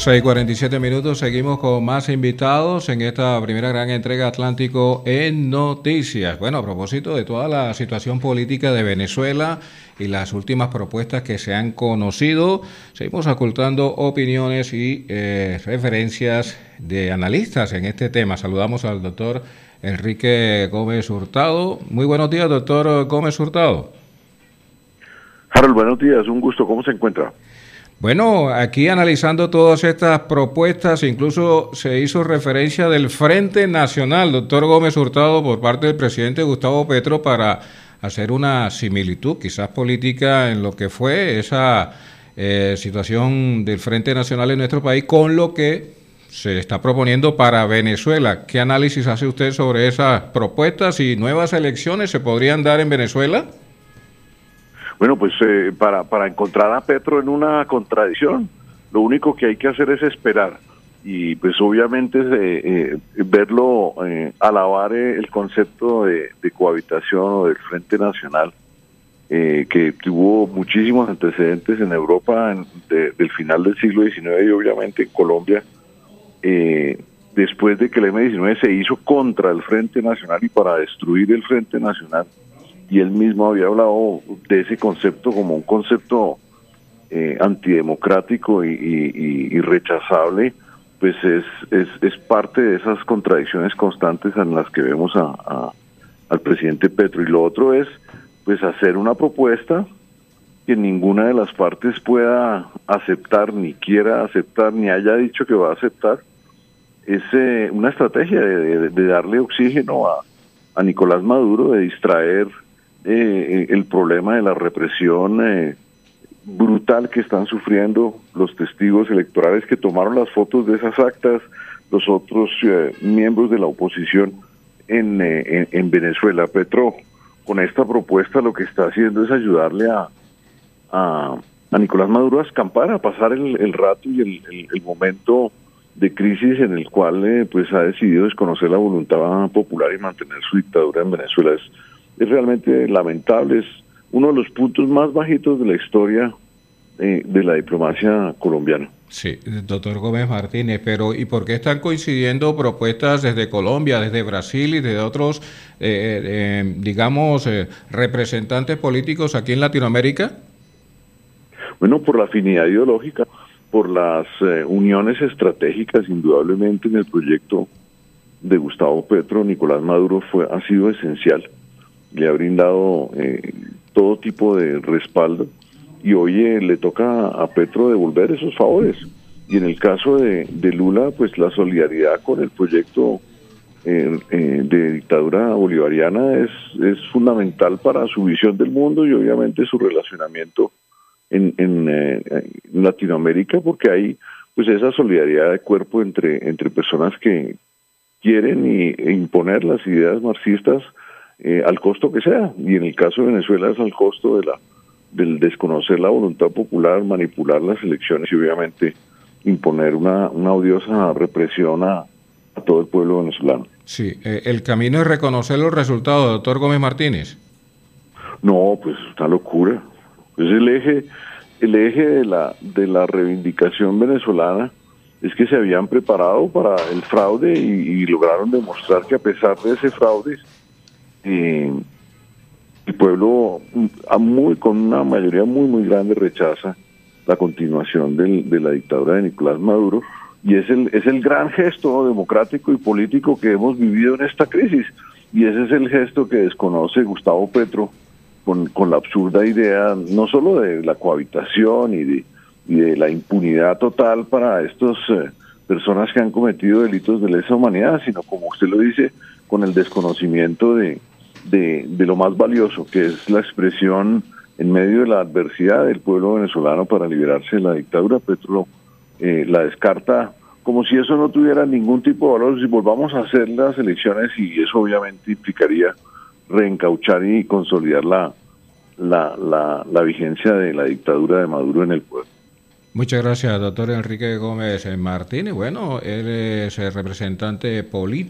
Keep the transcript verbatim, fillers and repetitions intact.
seis y cuarenta y siete minutos, seguimos con más invitados en esta primera gran entrega Atlántico en Noticias. Bueno, a propósito de toda la situación política de Venezuela y las últimas propuestas que se han conocido, seguimos ocultando opiniones y eh, referencias de analistas en este tema. Saludamos al doctor Enrique Gómez Hurtado. Muy buenos días, doctor Gómez Hurtado. Harold, buenos días, un gusto. ¿Cómo se encuentra? Bueno, aquí analizando todas estas propuestas, incluso se hizo referencia del Frente Nacional, doctor Gómez Hurtado, por parte del presidente Gustavo Petro para hacer una similitud, quizás política, en lo que fue esa eh, situación del Frente Nacional en nuestro país con lo que se está proponiendo para Venezuela. ¿Qué análisis hace usted sobre esas propuestas y nuevas elecciones se podrían dar en Venezuela? Bueno, pues eh, para, para encontrar a Petro en una contradicción, lo único que hay que hacer es esperar y pues obviamente eh, eh, verlo eh, alabar eh, el concepto de, de cohabitación o del Frente Nacional, eh, que tuvo muchísimos antecedentes en Europa en, de, del final del siglo diecinueve y obviamente en Colombia, eh, después de que el eme diecinueve se hizo contra el Frente Nacional y para destruir el Frente Nacional. Y él mismo había hablado de ese concepto como un concepto eh, antidemocrático y, y, y rechazable, pues es, es, es parte de esas contradicciones constantes en las que vemos a, a, al presidente Petro. Y lo otro es pues hacer una propuesta que ninguna de las partes pueda aceptar, ni quiera aceptar, ni haya dicho que va a aceptar. Es eh, una estrategia de, de, de darle oxígeno a, a Nicolás Maduro, de distraer Eh, el problema de la represión eh, brutal que están sufriendo los testigos electorales que tomaron las fotos de esas actas, los otros eh, miembros de la oposición en, eh, en, en Venezuela. Petro, con esta propuesta lo que está haciendo es ayudarle a, a, a Nicolás Maduro a escampar, a pasar el, el rato y el, el, el momento de crisis en el cual eh, pues ha decidido desconocer la voluntad popular y mantener su dictadura en Venezuela. Es Es realmente lamentable, es uno de los puntos más bajitos de la historia eh, de la diplomacia colombiana. Sí, doctor Gómez Martínez, pero ¿y por qué están coincidiendo propuestas desde Colombia, desde Brasil y de otros, eh, eh, digamos, eh, representantes políticos aquí en Latinoamérica? Bueno, por la afinidad ideológica, por las eh, uniones estratégicas, indudablemente en el proyecto de Gustavo Petro, Nicolás Maduro fue ha sido esencial. Le ha brindado eh, todo tipo de respaldo y hoy eh, le toca a Petro devolver esos favores. Y en el caso de, de Lula, pues la solidaridad con el proyecto eh, eh, de dictadura bolivariana es, es fundamental para su visión del mundo y obviamente su relacionamiento en, en, eh, en Latinoamérica, porque hay pues esa solidaridad de cuerpo entre, entre personas que quieren y, e imponer las ideas marxistas Eh, al costo que sea, y en el caso de Venezuela es al costo de la del desconocer la voluntad popular, manipular las elecciones y obviamente imponer una, una odiosa represión a, a todo el pueblo venezolano. Sí, eh, el camino es reconocer los resultados, doctor Gómez Martínez. No, pues una locura. Pues el eje, el eje de la de la reivindicación venezolana es que se habían preparado para el fraude y, y lograron demostrar que a pesar de ese fraude Eh, el pueblo a muy, con una mayoría muy muy grande rechaza la continuación del, de la dictadura de Nicolás Maduro y es el es el gran gesto democrático y político que hemos vivido en esta crisis y ese es el gesto que desconoce Gustavo Petro con, con la absurda idea no solo de la cohabitación y de, y de la impunidad total para estas eh, personas que han cometido delitos de lesa humanidad, sino como usted lo dice, con el desconocimiento de De, de lo más valioso, que es la expresión en medio de la adversidad del pueblo venezolano para liberarse de la dictadura. Petro eh, la descarta como si eso no tuviera ningún tipo de valor. Si volvamos a hacer las elecciones, y eso obviamente implicaría reencauchar y consolidar la, la, la, la vigencia de la dictadura de Maduro en el pueblo. Muchas gracias, doctor Enrique Gómez Martínez. Bueno, él es el representante político